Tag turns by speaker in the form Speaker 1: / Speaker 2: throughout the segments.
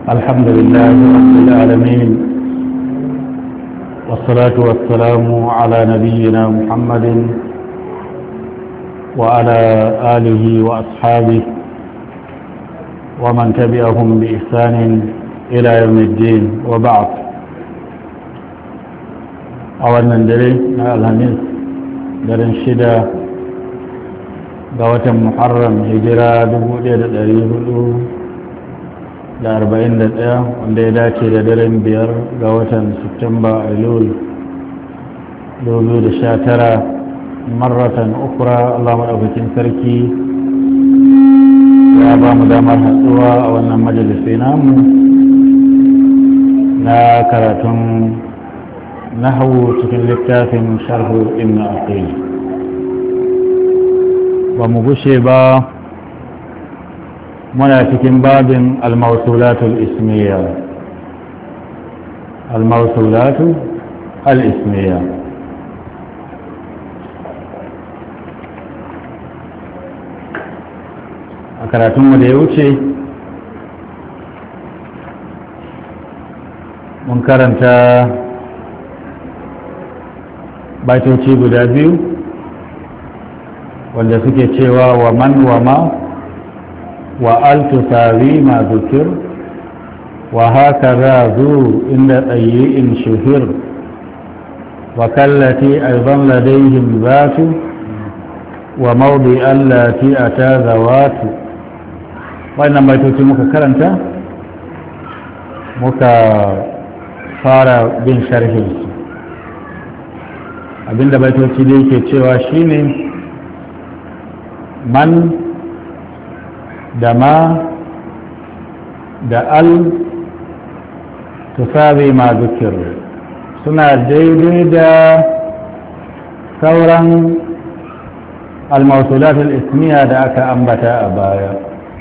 Speaker 1: الحمد لله رب العالمين والصلاة والسلام على نبينا محمد وعلى آله وأصحابه ومن تبعهم بإحسان إلى يوم الدين وبعد. أولا ندري الهميس درن شدة قوة محرم هجرة da 41 wanda ya dace da daren 5 ga watan Septemba Ailul 2019 marratan ukra. Allah madaukakin sarki ya ba mu damar hatsuwa a wannan majalisi namu na karatun nahwu cikin littafin sharhu ibn aqil. Ba mu gushe ba muna cikin babin al-mawsulatul ismiya. Al-mawsulatul al-ismiya a karatunmu da ya wuce mun karanta baitoci guda biyu wanda suke cewa wa man wa ma وأل تساوي ما ذكر وهكذا ذو إن أيئ شهر وكالتي أيضا لديهم ذات وموضع التي أتى ذوات. وإنما يتوتي مكرنتا مكفار بن شرحه abinda baitoci da yake cewa shine man da ma da al tusabi ma zukir suna daidai da sauran al-mawsulatul ismiya da aka ambata a baya.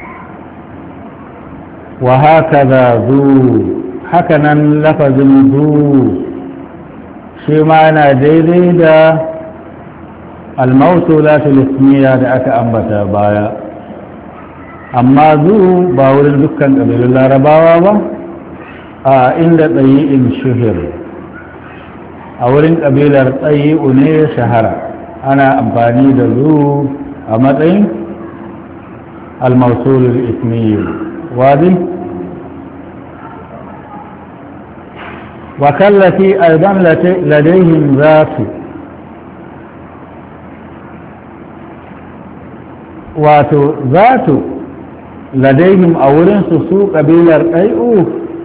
Speaker 1: Wa hakaza zu, hakanan lafazin zu shi ma yana daidai da al-mawsulatul ismiya da aka ambata baya. Amma zu ba wurin dukkan ƙabilun larabawa ba, a inda tsayi'in shuhir, a wurin ƙabilar tsayi'u ne shahara, ana amfani da zu a matsayin al-mawsulul ismiyyu. wadi wa kallati aidan ladayhim zatu, wato zatu ladaihim a wurinsu su ƙabilar ɗai'u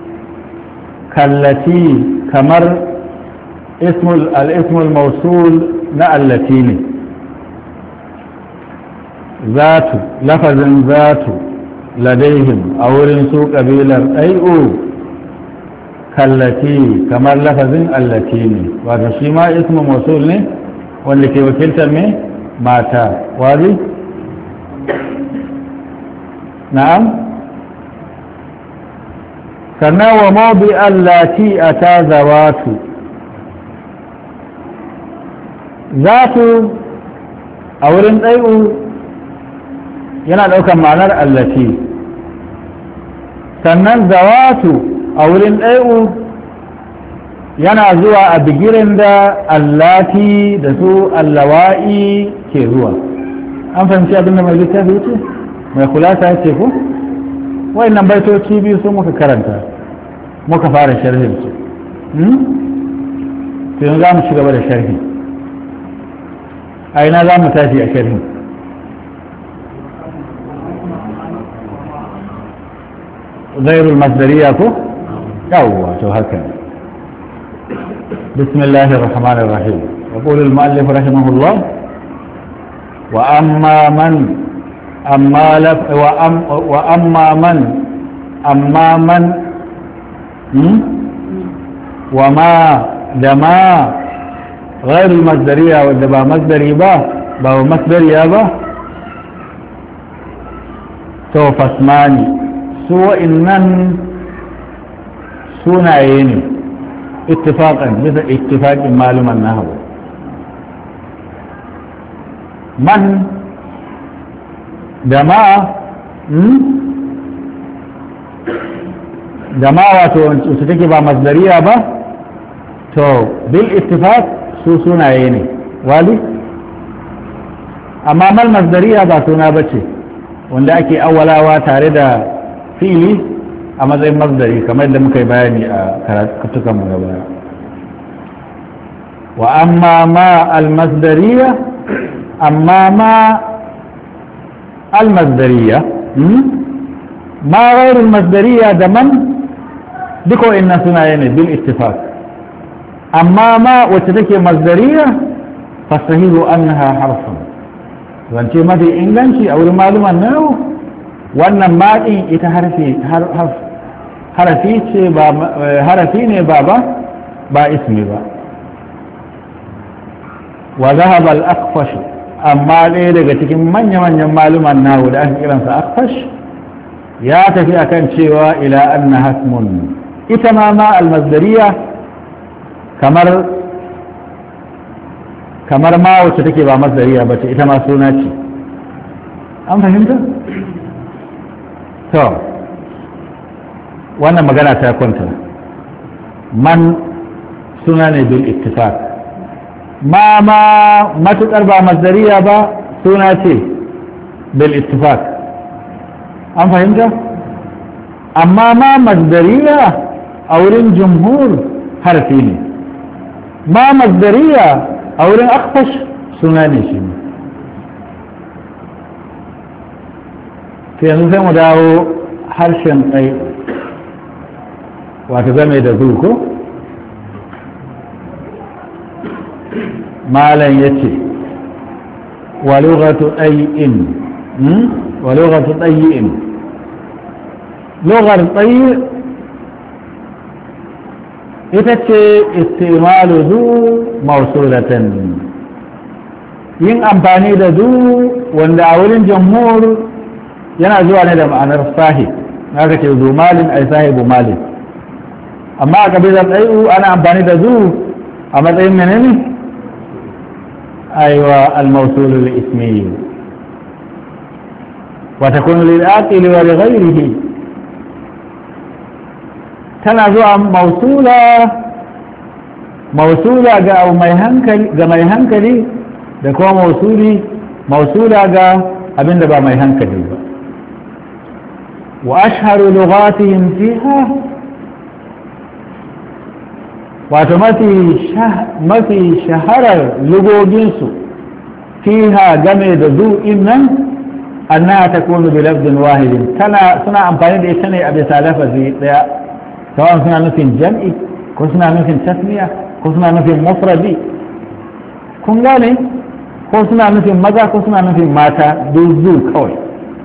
Speaker 1: kallati kamar al'ismul mausul na allati ne. Zatu, lafazin zatu ladaihim a wurin su ƙabilar ɗai'u kallati kamar lafazin allati ne, wato shi ma ismul mausul ne wanda ke wakiltar mai mata. wadi na'am. sannan wa mawdi allati ata zawatu, zatu a wurin ɗai'u yana ɗaukar ma'anar allati, sannan zawatu a wurin ɗai'u yana zuwa a bigirin da allati da su allawa'i ke zuwa. an fahimci abinda mai littafi wuce mai kulasa ya ce ku wayannan baitoci biyu sun muka karanta muka fara sharhin su. to yanzu za mu ci gaba da sharhi. a ina za mu tashi a sharhi? zairul masdariya ko yawwa to haka. bismillahir rahmanir rahim. يقول المؤلف رحمه الله وأما من وما دما غير المصدرية ودبا مصدري با مصدرية با سوف اسماني سوى إنن سونايين اتفاقا مثل اتفاق معلوم النحو. من دما da ma wato su take ba masdariya ba to bil ittifaq su sunaye ne wali amma mal masdariya ba suna bace wanda ake awwalawa tare da fi'ili a matsayin masdari kamar da muka yi bayani a karatukan mu gaba wa amma ma al masdariya amma ma al masdariya ma ghayr al masdariya da man duka inna sunaye ne bil ittifaq amma ma wacce take masdariya fasahihu annaha harfun zance mafi inganci a wurin maluman nawo wannan maɗin ita harafi ne ba ismi ba wa zahaba al-akhfash amma ɗaya daga cikin manya-manyan maluman nawo da aka kiransa akhfash ya tafi akan cewa ila anna hasmun ita ma al-masdariya kamar ma wacce take ba masdariya ba ce ita ma suna ce an fahimta? to wannan magana ta kwanta man suna ne bil ittifaq ma matukar ba masdariya ba suna ce bil ittifaq an fahimta? amma ma masdariya a wurin jumhur harfi ne ma masdariya a wurin akfash suna ne shi ne sai yanzu sai mu dawo harshen tsaye wata game da zuko malam ya ce walugatu ɗayi'in lugar tsaye ita ce istimalu zu mausulatan yin amfani da zu wanda a wurin jamhur yana zuwa ne da ma'anar sahib na ka ce zu malin ai sahibu malin amma a kabilar ɗai'u ana amfani da zu a matsayin menene aiwa al-mausulul ismi wa takunu lil aqili wa li ghayrihi tana zuwa mausula ga mai hankali da kuma mausula ga abinda ba mai hankali ba wa ashharu lughatihim fiha wato mafi shaharar lugoginsu fiha game da zu'in nan annaha takunu bi lafzin wahidin suna amfani da ita ne a bisa lafazi daya سواء suna nufin jam'i ko suna nufin tasniya ko suna nufin mufradi kun gane ko suna nufin maza ko suna nufin mata duk kawai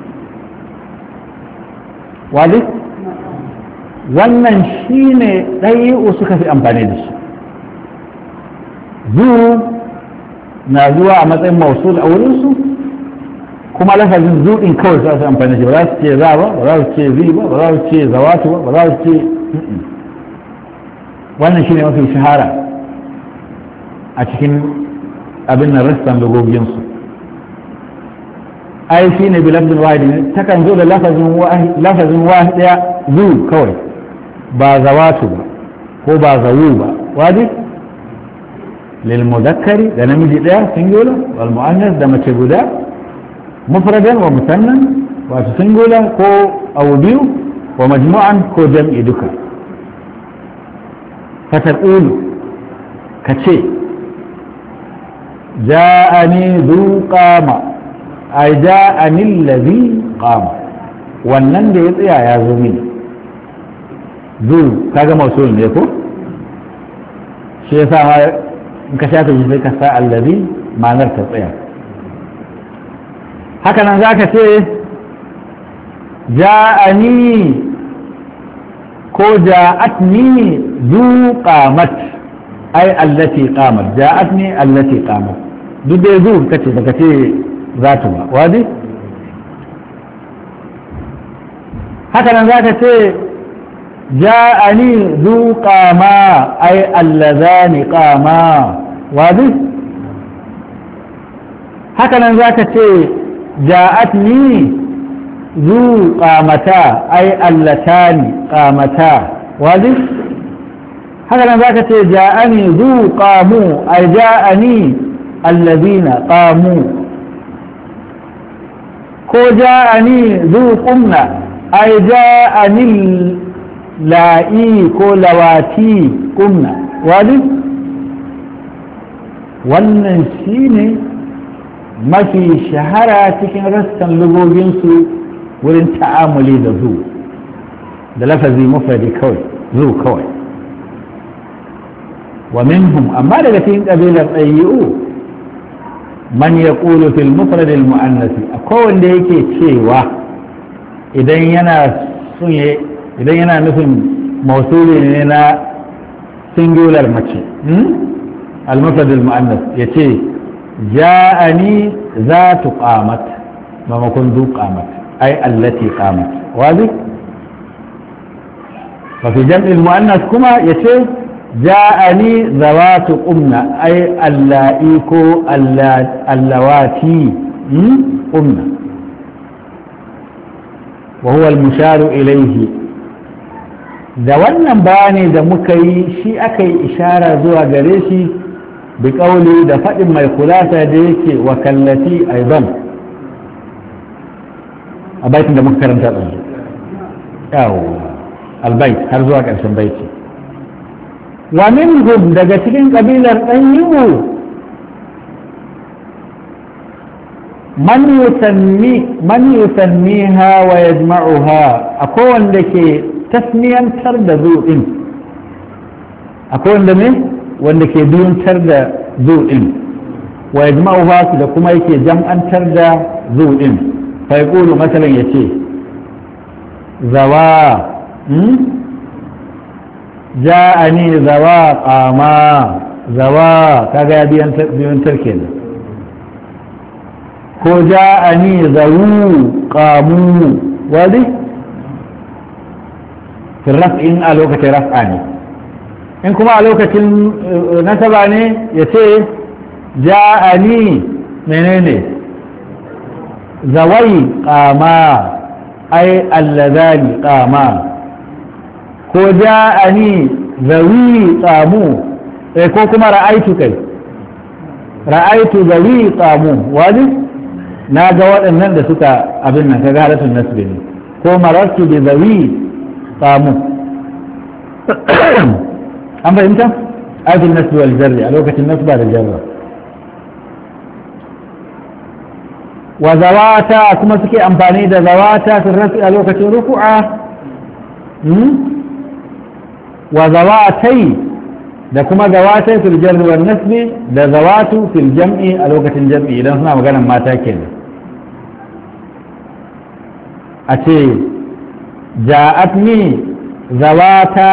Speaker 1: wadi wannan shine ɗayi'u suka fi amfani da shi zu na zuwa a matsayin mausul a wurinsu kuma lafazin zuɗin kawai za su amfani da shi ba za su ce za ba ba za su ce zi ba ba za su ce zawatu ba ba za su ce wannan shi ne mafi shahara a cikin abin nan rassan lugoginsu ai shi ne bilabdin wahidi ne takan zo da lafazin wahid ɗaya zu kawai ba zawatu ba ko ba zawu ba wadi lil mudakkari da namiji ɗaya singular wal mu'annas da mace guda mufradan wa musannan wato singular ko abu biyu wa majmu'an ko jam'i duka fataqulu kace ja'ani dhu qama ay ja'ani alladhi qama wannan da ya tsaya ya zo mini dhu kaga mausul ne ko shi yasa in ka shafe shi sai ka sa alladhi ma'anar ta tsaya haka nan za ka ce ja'ani ko ja'atni zu qamat ai allati qamat ja'atni allati qamat duk da zu kace baka ce zatu ba wadi haka nan za ka ce ja'ani zu qama ai allazani qama wadi haka nan za ka ce ja'atni ذو قامتا أي اللتان قامتا واضح؟ هكذا ذاك جاءني ذو قاموا أي جاءني الذين قاموا كو جاءني ذو قمنا أي جاءني اللائي كو لواتي قمنا واضح؟ wannan shine mafi shahara cikin rassan lugoginsu wurin ta'amuli da zu da lafazi mufradi kawai zu kawai wa minhum amma daga cikin kabilar ɗayyi'u man yaqulu fil mufrad al muannas akwai wanda yake cewa idan yana nufin mausuli ne na singular mace al mufrad al muannas yace ja'ani zatu qamat mamakon zu qamat أي التي قامت واضح وفي جمع المؤنث كما يشير جاءني ذوات قمنا أي اللائيكو اللواتي قمنا وهو المشار إليه da wannan bayani da muka yi shi aka yi ishara zuwa gare shi bi kauli da faɗin mai kulasa da yake wa kallati aidan a baitin da muka karanta ɗansu yawo albait har zuwa ƙarshen baiti wa minhum daga cikin ƙabilar ɗan yiwu man yusanniha wa yajma'uha akwai wanda ke tasniyantar da zuɗin akwai wanda ne wanda ke biyuntar da zuɗin wa yajma'uha da kuma yake jam'antar da zuɗin فيقول مثلا يتي زوا جاءني زوا قاما زوا كذا بيون تركين كو جاءني ذو قاموا واضح في الرفع إن ألوكة رفعني إن كما ألوكة نسبعني يتي جاءني منين zawai qama ay allazani qama ko ja'ani zawi qamu ko kuma ra'aitu kai ra'aitu zawi qamu wani na ga waɗannan da suka abin nan kaga haratun nasbi ne ko marartu bi zawi qamu an fahimta ayatul nasbi wal jarri a lokacin nasba da jarra wa zawata kuma suke amfani da zawata sun rafi a lokacin ruku'a wa zawatai da kuma zawatai fil jarri wan nasbi da zawatu fil jam'i a lokacin jam'i idan suna maganar mata kenan a ce ja'atni zawata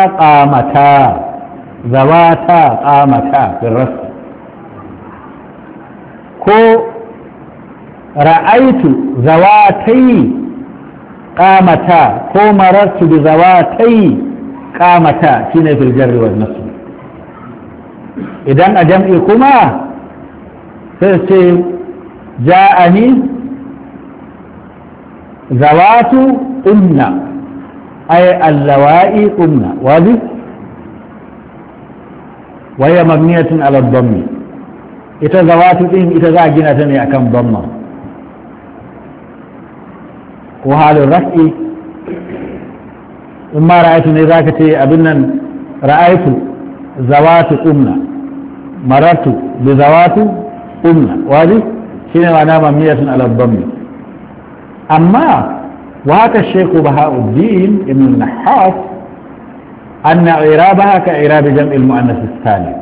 Speaker 1: qamata fil rafi ko ra'aitu zawatai qamata ko marartu bi zawatai qamata shine fil jarri wal nasb idan a jam'i kuma sai ce ja'ani zawatu umna ay allawai umna wadi wa hiya mabniyatun ala dhammi ita zawatu din ita za a gina ta ne akan dhamma ko halin raf'i in ma ra'aytu ne zaka ce abin nan ra'aytu zawatu umna marartu bi zawatu umna wadi shine ma'ana mamniyatun ala dhammi amma wa haka shaykh bahauddin ibn nahas anna i'rabaha ka i'rab jam' al-muannath as-salim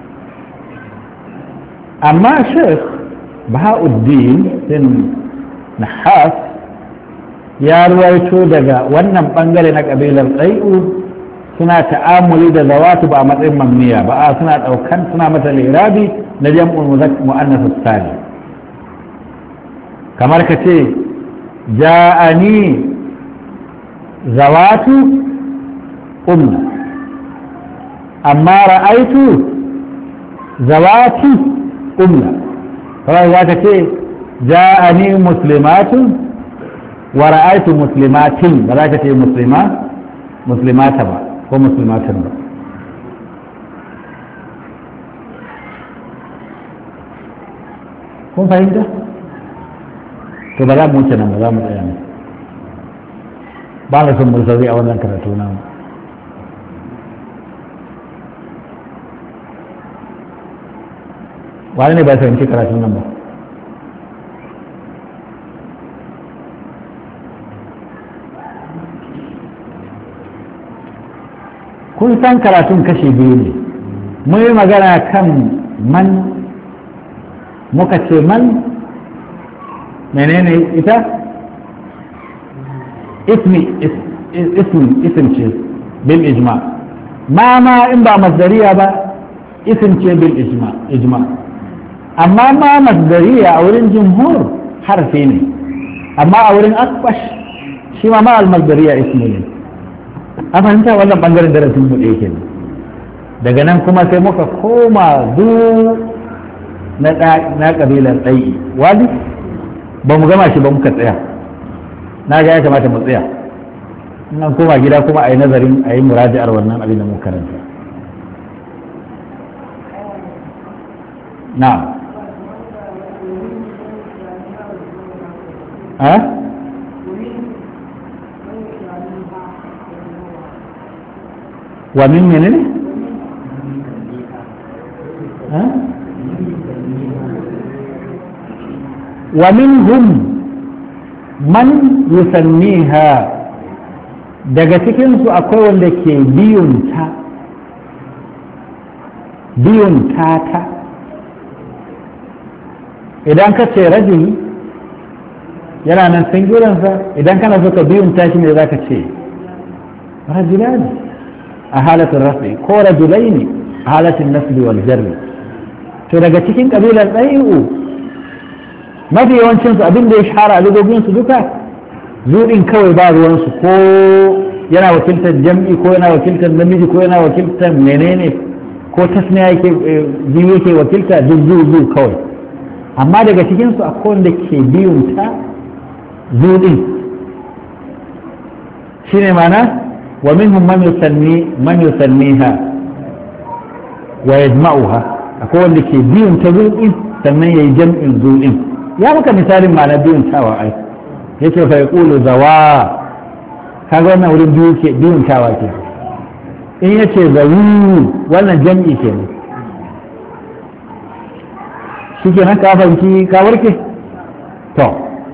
Speaker 1: amma shaykh bahauddin ibn nahas ya ruwaito daga wannan bangare na kabilar tsai'u suna ta'amuli da zawatu ba a matsayin mamniya ba a suna daukan suna mata lirabi na jam'ul muannas as-salim kamar ka ce ja'ani zawatu umma amma ra'aitu zawati umma kawai za ka ce ja'ani muslimatun wa ra'aytu muslimatin ba za ka ce muslimata ba ko muslimatin ba. kun fahimta? to ba za mu wuce nan ba za mu tsaya ne ba na son mursari a wannan karatu namu. wani ne ba ya fahimci karatun nan ba? kun san karatun kashe biyu ne. mun yi magana kan man, muka ce man menene ita? ism ce bil ijma. ma in ba masdariya ba ism ce bil ijma. amma ma masdariya a wurin jumhur harfi ne, amma a wurin akbash shi ma al masdariya ismi ne. a fahimta wannan bangaren darasin mu ɗaya kenan. daga nan kuma sai muka koma na kabilar ɗai wali ba mu gama shi ba muka tsaya. na ga ya kamata mu tsaya nan koma gida kuma a yi nazarin a yi muraji'ar wannan abin da mu karanta. na wa min menene? wa minhum man yusanniha, daga cikinsu akwai wanda ke biyun ta idan ka ce rajuli yana nan singulansa, idan kana so ka biyun ta shi ne za ka ce rajulani a halatin rafi ko rajulaini a halatin nasbi wal jarri. to daga cikin kabilar ɗai'u mafi yawancinsu abin da ya shahara a lugoginsu duka zuɗin kawai ba ruwansu, ko yana wakiltar jam'i ko yana wakiltar namiji ko yana wakiltar menene ko tasniya yake biyu yake wakilta duk zu kawai. amma daga cikinsu akwai wanda ke biyun ta zuɗin shine mana wa minhum man yusanniha wa yajma'uha, akwai wanda ke biyun ta zuɗin sannan yayi jam'in zuɗin. ya maka misalin ma'ana biyun tawa ai yake fa yaqulu zawa, kaga wannan wurin biyun tawa ke. in yace zawu wannan jam'i ke ne. shi ke nan ka fahimci ka warke? to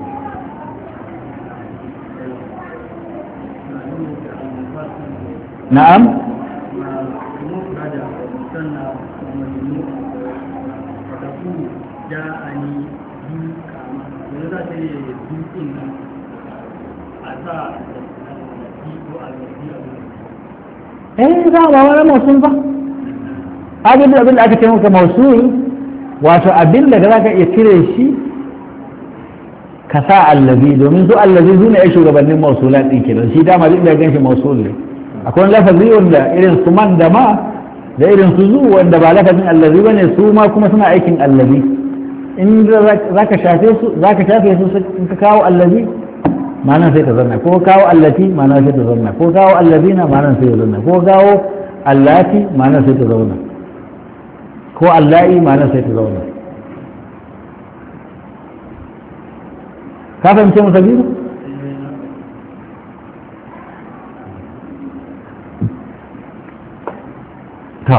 Speaker 1: na'am za a ba wani mausul ba. abin da aka ce maka mausul wato abin da za ka iya cire shi ka sa allazi, domin su allazi su ne ya shugabannin mausulat ɗin kenan. shi dama duk da gan shi mausul ne. akwai lafazi wanda irin su man da ma da irin su zu wanda ba lafazin allazi ba ne, su ma kuma suna aikin allazi. in za ka shafe su in ka kawo allazi ma'anar sai ta zanna, ko kawo allati ma'anar sai ta zanna, ko kawo allazina ma'anar sai ta zanna, ko kawo allati ma'anar sai ta zauna, ko allahi ma'anar sai ta zauna. ka fahimce mu sabiru? ta